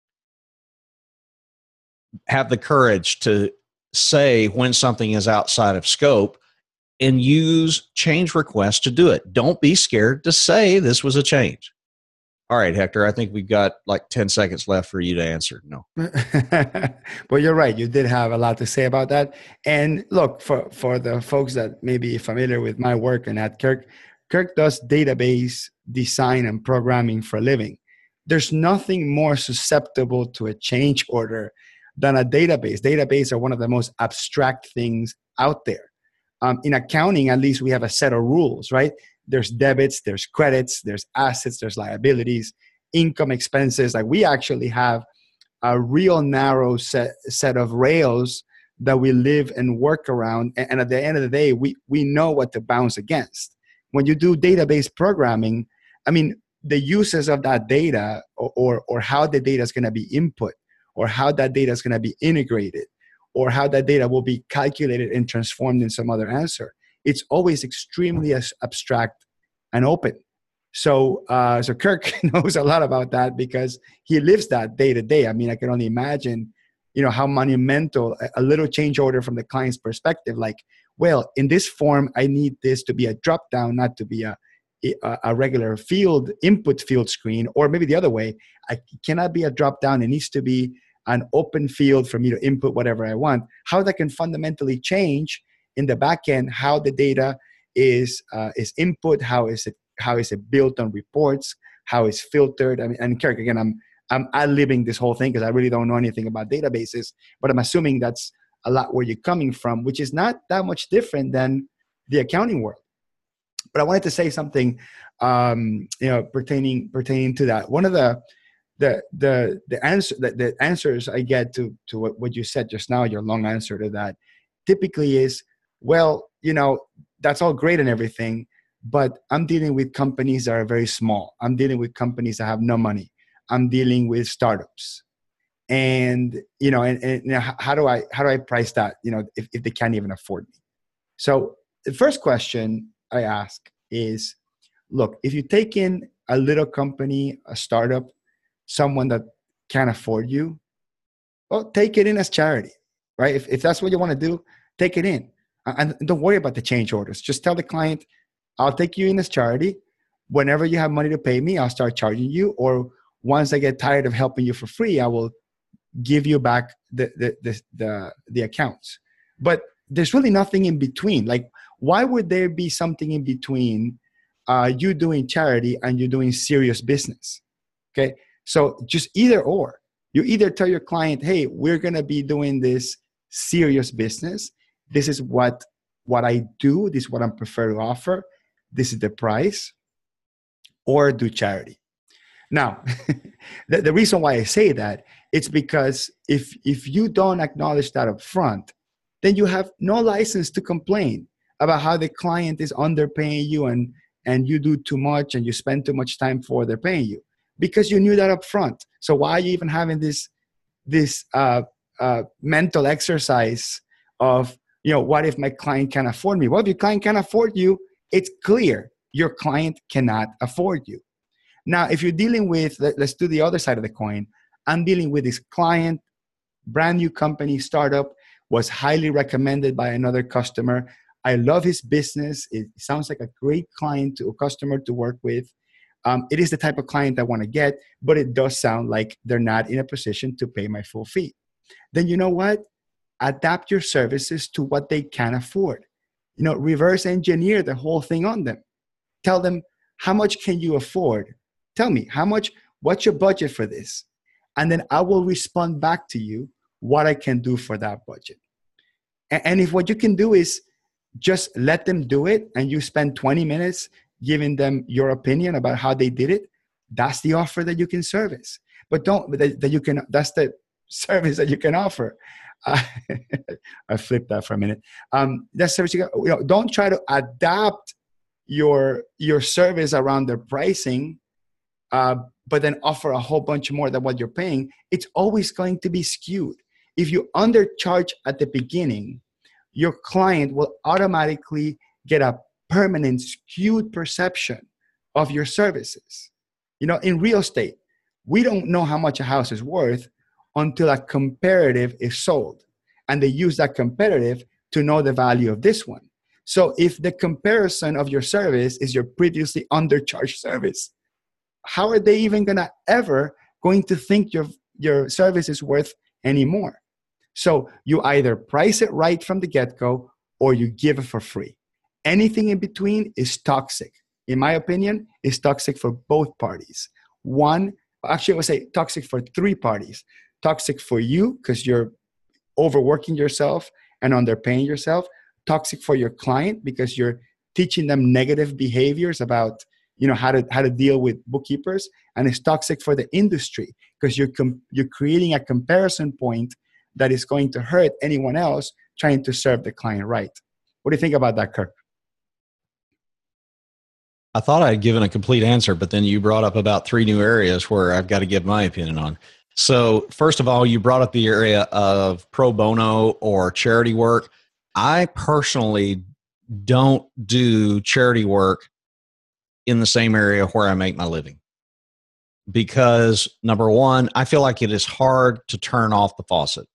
Have the courage to say when something is outside of scope and use change requests to do it. Don't be scared to say this was a change. All right, Hector, I think we've got like 10 seconds left for you to answer. No. Well, you're right. You did have a lot to say about that. And look, for the folks that may be familiar with my work and at Kirk does database design and programming for a living. There's nothing more susceptible to a change order than a database. Databases are one of the most abstract things out there. In accounting, at least we have a set of rules, right? There's debits, there's credits, there's assets, there's liabilities, income, expenses. Like we actually have a real narrow set of rails that we live and work around. And at the end of the day, we know what to bounce against. When you do database programming, I mean, the uses of that data or how the data is going to be input or how that data is going to be integrated or how that data will be calculated and transformed in some other answer. It's always extremely abstract and open. So Kirk knows a lot about that because he lives that day to day. I mean, I can only imagine, how monumental a little change order from the client's perspective. Like, well, in this form, I need this to be a drop down, not to be a regular input field screen, or maybe the other way. I cannot be a drop down. It needs to be an open field for me to input whatever I want. How that can fundamentally change in the back end, how the data is input, how is it built on reports, how it's filtered. I mean, and Kirk, again, I'm ad-libbing this whole thing because I really don't know anything about databases, but I'm assuming that's a lot where you're coming from, which is not that much different than the accounting world. But I wanted to say something, pertaining to that. One of the answers I get to what you said just now, your long answer to that, typically is, well, that's all great and everything, but I'm dealing with companies that are very small. I'm dealing with companies that have no money. I'm dealing with startups. And, how do I price that, if they can't even afford me? So the first question I ask is, look, if you take in a little company, a startup, someone that can't afford you, well, take it in as charity, right? If that's what you want to do, take it in. And don't worry about the change orders. Just tell the client, I'll take you in as charity. Whenever you have money to pay me, I'll start charging you. Or once I get tired of helping you for free, I will give you back the accounts. But there's really nothing in between. Like, why would there be something in between you doing charity and you doing serious business? Okay, so just either or. You either tell your client, hey, we're going to be doing this serious business. This is what I do. This is what I prefer to offer. This is the price. Or do charity. Now, the reason why I say that, it's because if you don't acknowledge that up front, then you have no license to complain about how the client is underpaying you and you do too much and you spend too much time for they're paying you, because you knew that up front. So why are you even having this mental exercise of, what if my client can't afford me? Well, if your client can't afford you, it's clear your client cannot afford you. Now, if you're dealing with, let's do the other side of the coin. I'm dealing with this client, brand new company, startup, was highly recommended by another customer. I love his business. It sounds like a great customer to work with. It is the type of client I want to get, but it does sound like they're not in a position to pay my full fee. Then you know what? Adapt your services to what they can afford. Reverse engineer the whole thing on them. Tell them, how much can you afford? Tell me, what's your budget for this? And then I will respond back to you what I can do for that budget. And if what you can do is just let them do it and you spend 20 minutes giving them your opinion about how they did it, that's the offer that you can service. But that's the service that you can offer. I flipped that for a minute. That's service don't try to adapt your service around their pricing, but then offer a whole bunch more than what you're paying. It's always going to be skewed. If you undercharge at the beginning, your client will automatically get a permanent skewed perception of your services. In real estate, we don't know how much a house is worth until a comparative is sold. And they use that comparative to know the value of this one. So if the comparison of your service is your previously undercharged service, how are they even going to think your service is worth anymore? So you either price it right from the get-go or you give it for free. Anything in between is toxic. In my opinion, it's toxic for both parties. I would say toxic for three parties. Toxic for you because you're overworking yourself and underpaying yourself. Toxic for your client because you're teaching them negative behaviors about how to deal with bookkeepers. And it's toxic for the industry because you're creating a comparison point that is going to hurt anyone else trying to serve the client right. What do you think about that, Kirk? I thought I had given a complete answer, but then you brought up about 3 new areas where I've got to give my opinion on. So first of all, you brought up the area of pro bono or charity work. I personally don't do charity work in the same area where I make my living because, number one, I feel like it is hard to turn off the faucet.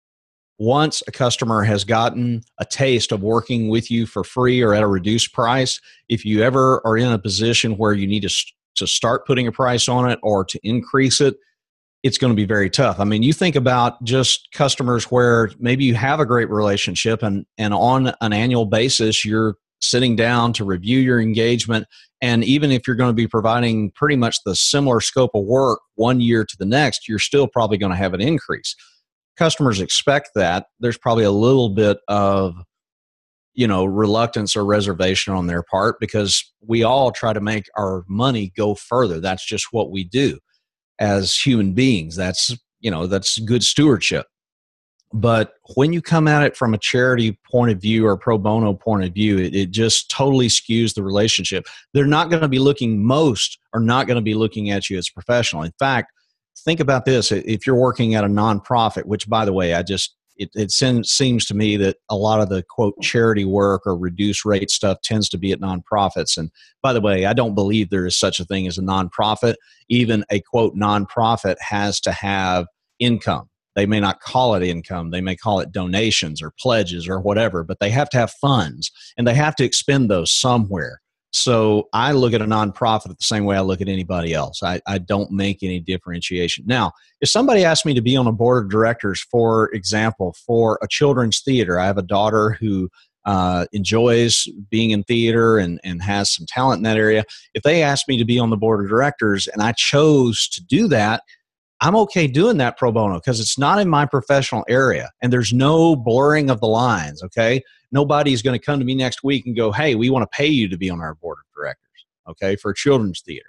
Once a customer has gotten a taste of working with you for free or at a reduced price, if you ever are in a position where you need to start putting a price on it or to increase it, it's going to be very tough. I mean, you think about just customers where maybe you have a great relationship and on an annual basis, you're sitting down to review your engagement. And even if you're going to be providing pretty much the similar scope of work one year to the next, you're still probably going to have an increase. Customers expect that. There's probably a little bit of, reluctance or reservation on their part because we all try to make our money go further. That's just what we do as human beings. That's good stewardship. But when you come at it from a charity point of view or a pro bono point of view, it just totally skews the relationship. They're not going to be most are not going to be looking at you as a professional. In fact, think about this. If you're working at a nonprofit, which, by the way, it seems to me that a lot of the, quote, charity work or reduced rate stuff tends to be at nonprofits. And by the way, I don't believe there is such a thing as a nonprofit. Even a, quote, nonprofit has to have income. They may not call it income. They may call it donations or pledges or whatever, but they have to have funds and they have to expend those somewhere. So I look at a nonprofit the same way I look at anybody else. I don't make any differentiation. Now, if somebody asked me to be on a board of directors, for example, for a children's theater, I have a daughter who enjoys being in theater and has some talent in that area. If they asked me to be on the board of directors and I chose to do that, I'm okay doing that pro bono because it's not in my professional area and there's no blurring of the lines, okay? Nobody's going to come to me next week and go, hey, we want to pay you to be on our board of directors, okay, for children's theater.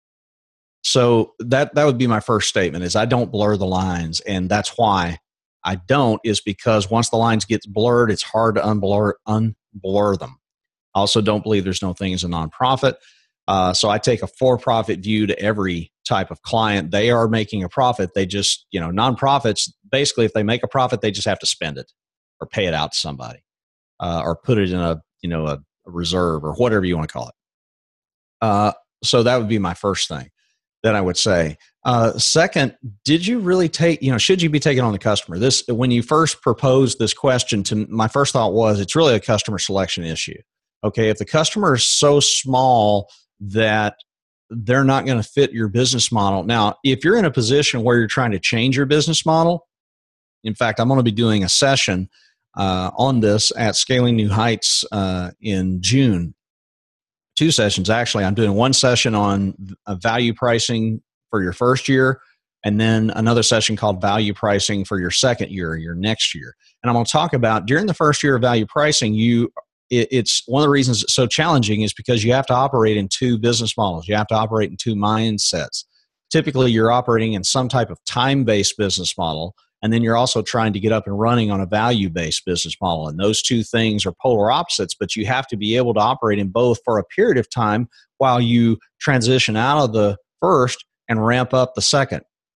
So that would be my first statement is I don't blur the lines, and that's why I don't is because once the lines get blurred, it's hard to unblur them. I also don't believe there's no thing as a nonprofit. So I take a for-profit view to every type of client. They are making a profit. They just, nonprofits, basically, if they make a profit, they just have to spend it or pay it out to somebody or put it in a reserve or whatever you want to call it. So that would be my first thing that I would say. Second, did you really should you be taking on the customer? When you first proposed this question to my first thought was it's really a customer selection issue. Okay, if the customer is so small that they're not going to fit your business model. Now, if you're in a position where you're trying to change your business model, in fact, I'm going to be doing a session on this at Scaling New Heights in June. 2 sessions, actually. I'm doing one session on value pricing for your first year, and then another session called value pricing for your second year, your next year. And I'm going to talk about during the first year of value pricing, it's one of the reasons it's so challenging is because you have to operate in two business models. You have to operate in two mindsets. Typically, you're operating in some type of time-based business model, and then you're also trying to get up and running on a value-based business model. And those two things are polar opposites, but you have to be able to operate in both for a period of time while you transition out of the first and ramp up the second.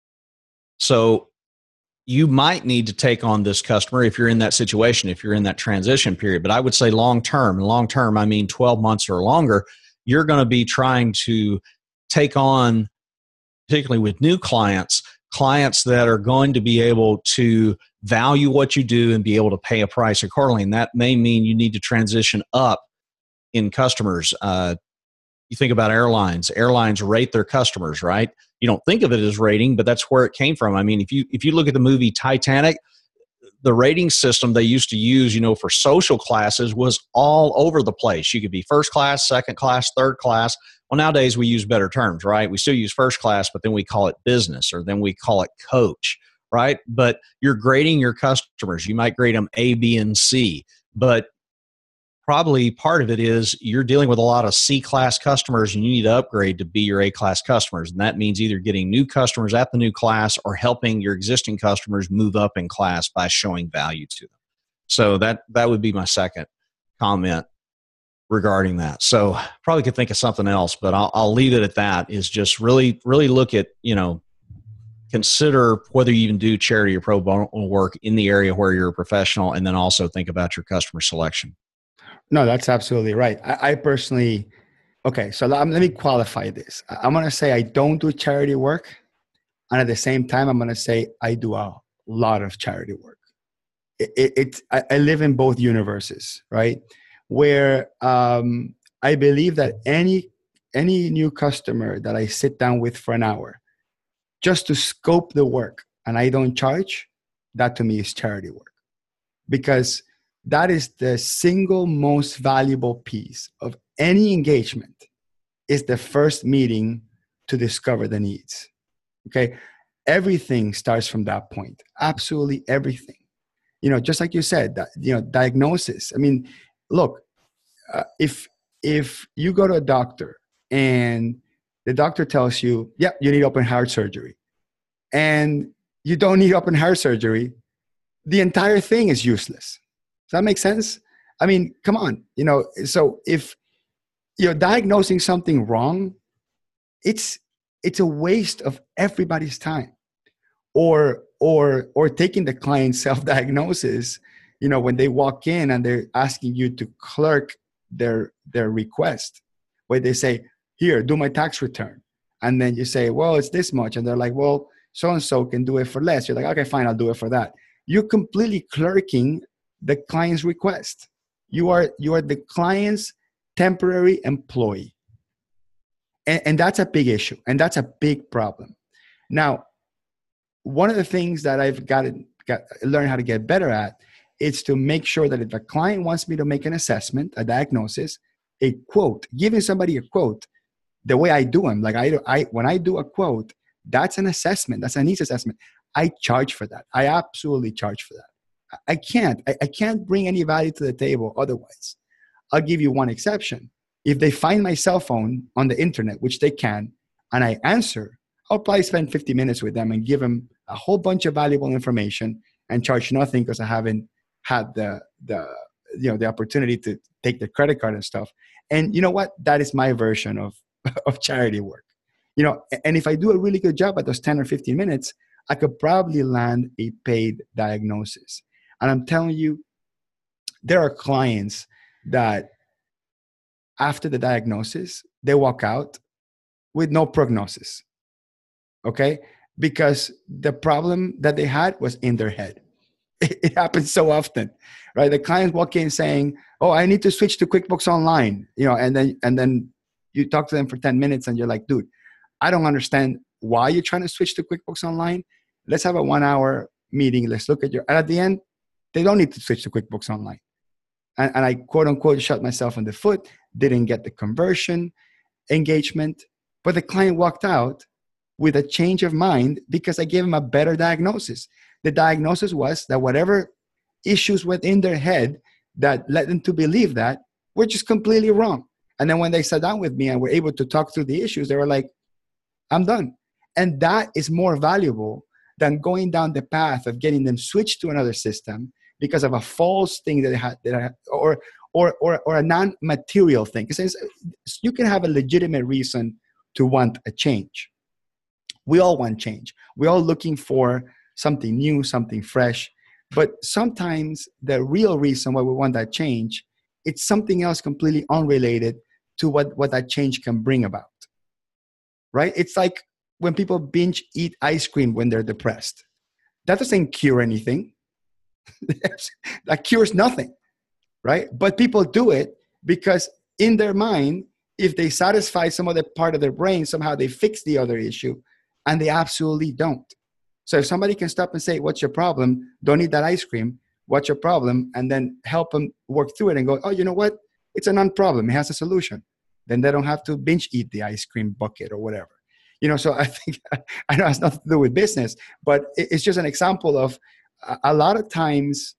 So you might need to take on this customer if you're in that situation, if you're in that transition period. But I would say long-term, I mean 12 months or longer, you're going to be trying to take on, particularly with new clients that are going to be able to value what you do and be able to pay a price accordingly. And that may mean you need to transition up in customers. You think about airlines. Airlines rate their customers, right? You don't think of it as rating, but that's where it came from. I mean, if you look at the movie Titanic, the rating system they used to use, for social classes was all over the place. You could be first class, second class, third class. Well, nowadays we use better terms, right? We still use first class, but then we call it business, or then we call it coach, right? But you're grading your customers. You might grade them A, B, and C, but probably part of it is you're dealing with a lot of C-class customers and you need to upgrade to be your A-class customers. And that means either getting new customers at the new class or helping your existing customers move up in class by showing value to them. So that would be my second comment regarding that. So probably could think of something else, but I'll leave it at that, is just really look at, consider whether you even do charity or pro bono work in the area where you're a professional, and then also think about your customer selection. No, that's absolutely right. I personally, okay, so let me qualify this. I'm going to say I don't do charity work. And at the same time, I'm going to say I do a lot of charity work. I live in both universes, right? Where I believe that any new customer that I sit down with for an hour just to scope the work and I don't charge, that to me is charity work. Because that is the single most valuable piece of any engagement, is the first meeting to discover the needs. Okay. Everything starts from that point. Absolutely everything. Just like you said, that, diagnosis. I mean, look, if you go to a doctor and the doctor tells you, yeah, you need open heart surgery, and you don't need open heart surgery, the entire thing is useless. Does that make sense? I mean, come on, so if you're diagnosing something wrong, it's a waste of everybody's time. Or taking the client's self-diagnosis, when they walk in and they're asking you to clerk their request, where they say, here, do my tax return. And then you say, well, it's this much. And they're like, well, so-and-so can do it for less. You're like, okay, fine, I'll do it for that. You're completely clerking the client's request. You are the client's temporary employee. And that's a big issue. And that's a big problem. Now, one of the things that I've got to learn how to get better at is to make sure that if a client wants me to make an assessment, a diagnosis, a quote, giving somebody a quote, the way I do them, like when I do a quote, that's an assessment. That's a needs assessment. I charge for that. I absolutely charge for that. I can't bring any value to the table otherwise. I'll give you one exception. If they find my cell phone on the internet, which they can, and I answer, I'll probably spend 50 minutes with them and give them a whole bunch of valuable information and charge nothing because I haven't had the opportunity to take the credit card and stuff. And you know what? That is my version of charity work. And if I do a really good job at those 10 or 15 minutes, I could probably land a paid diagnosis. And I'm telling you, there are clients that after the diagnosis, they walk out with no prognosis. Okay? Because the problem that they had was in their head. It happens so often, right? The clients walk in saying, oh, I need to switch to QuickBooks Online, and then you talk to them for 10 minutes and you're like, dude, I don't understand why you're trying to switch to QuickBooks Online. Let's have a 1 hour meeting. Let's look at and at the end, they don't need to switch to QuickBooks Online. And I quote unquote shot myself in the foot, didn't get the conversion engagement, but the client walked out with a change of mind because I gave him a better diagnosis. The diagnosis was that whatever issues within their head, that led them to believe that were just completely wrong. And then when they sat down with me and were able to talk through the issues, they were like, I'm done. And that is more valuable than going down the path of getting them switched to another system because of a false thing that they had, or a non-material thing. Because you can have a legitimate reason to want a change. We all want change. We're all looking for something new, something fresh. But sometimes the real reason why we want that change, it's something else completely unrelated to what that change can bring about. Right? It's like when people binge eat ice cream when they're depressed. That doesn't cure anything. That cures nothing. Right? But people do it because in their mind, if they satisfy some other part of their brain, somehow they fix the other issue, and they absolutely don't. So if somebody can stop and say, what's your problem? Don't eat that ice cream. What's your problem? And then help them work through it and go, oh, you know what? It's a non-problem. It has a solution. Then they don't have to binge eat the ice cream bucket or whatever. So I think, I know it has nothing to do with business, but it's just an example of a lot of times,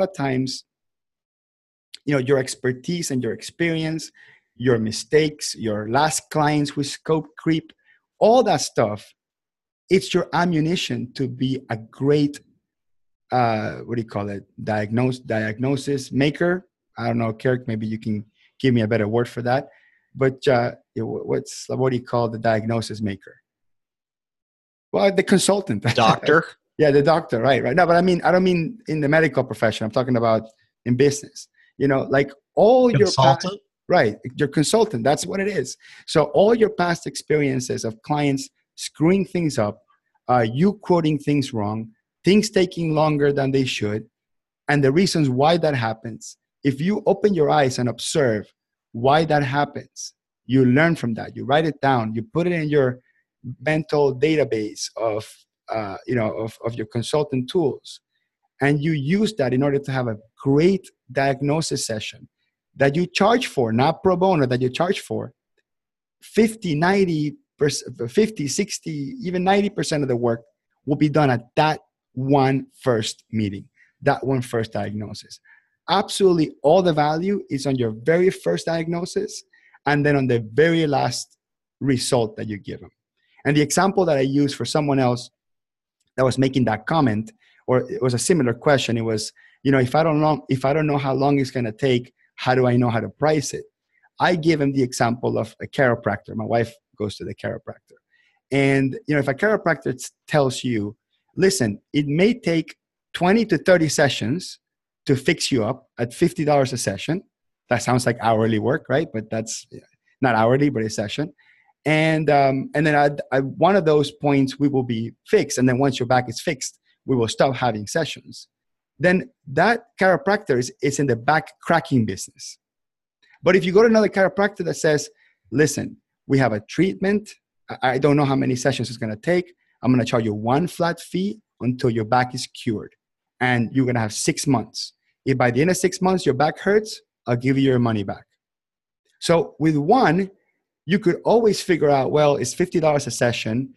your expertise and your experience, your mistakes, your last clients with scope creep, all that stuff, it's your ammunition to be a great, diagnosis maker. I don't know, Kirk, maybe you can give me a better word for that. But what do you call the diagnosis maker? Well, the consultant. Doctor? Yeah, the doctor, right. No, but I don't mean in the medical profession. I'm talking about in business. Like all consultant? Your consultant, that's what it is. So all your past experiences of clients screwing things up, you quoting things wrong, things taking longer than they should, and the reasons why that happens. If you open your eyes and observe why that happens, you learn from that. You write it down. You put it in your mental database of your consultant tools, and you use that in order to have a great diagnosis session that you charge for, not pro bono, that you charge for. 50, 90%, 50, 60, even 90% of the work will be done at that one first meeting, that one first diagnosis. Absolutely all the value is on your very first diagnosis and then on the very last result that you give them. And the example that I used for someone else that was making that comment, or it was a similar question, it was, if I don't know how long it's going to take, how do I know how to price it? I give him the example of a chiropractor. My wife goes to the chiropractor. And, if a chiropractor tells you, listen, it may take 20 to 30 sessions to fix you up at $50 a session. That sounds like hourly work, right? But that's not hourly, but a session. And then at one of those points, we will be fixed. And then once your back is fixed, we will stop having sessions. Then that chiropractor is in the back cracking business. But if you go to another chiropractor that says, listen, we have a treatment. I don't know how many sessions it's going to take. I'm going to charge you one flat fee until your back is cured. And you're going to have 6 months. If by the end of 6 months your back hurts, I'll give you your money back. So with one, you could always figure out, well, it's $50 a session,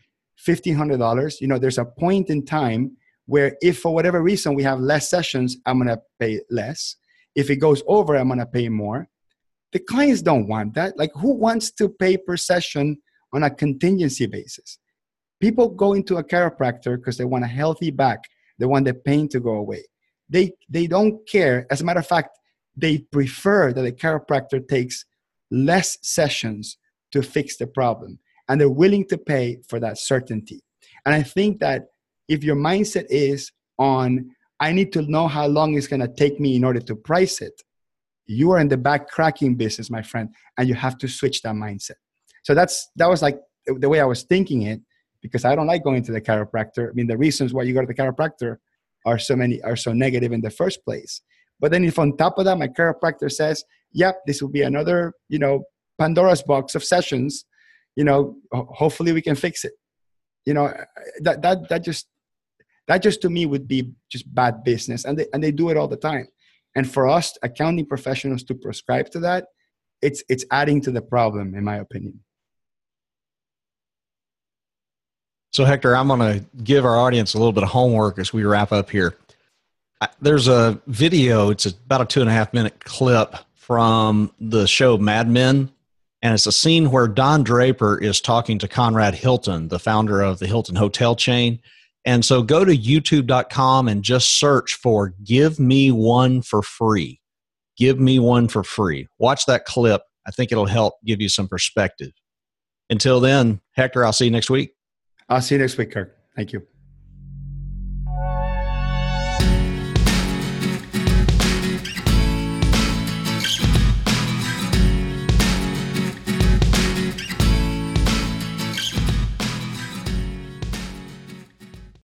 $1,500. There's a point in time where if for whatever reason we have less sessions, I'm going to pay less. If it goes over, I'm going to pay more. The clients don't want that. Like, who wants to pay per session on a contingency basis? People go into a chiropractor because they want a healthy back. They want the pain to go away. They don't care. As a matter of fact, they prefer that the chiropractor takes less sessions to fix the problem. And they're willing to pay for that certainty. And I think that if your mindset is on, I need to know how long it's going to take me in order to price it, you are in the back cracking business, my friend, and you have to switch that mindset. So that was like the way I was thinking it, because I don't like going to the chiropractor. I mean, the reasons why you go to the chiropractor are so negative in the first place. But then if on top of that, my chiropractor says, yep, this will be another, Pandora's box of sessions, hopefully we can fix it. That just to me would be just bad business. And they do it all the time. And for us accounting professionals to prescribe to that, it's adding to the problem, in my opinion. So Hector, I'm going to give our audience a little bit of homework as we wrap up here. There's a video, it's about a 2.5 minute clip from the show Mad Men. And it's a scene where Don Draper is talking to Conrad Hilton, the founder of the Hilton hotel chain. And so go to youtube.com and just search for Give Me One for Free. Give Me One for Free. Watch that clip. I think it'll help give you some perspective. Until then, Hector, I'll see you next week. I'll see you next week, Kirk. Thank you.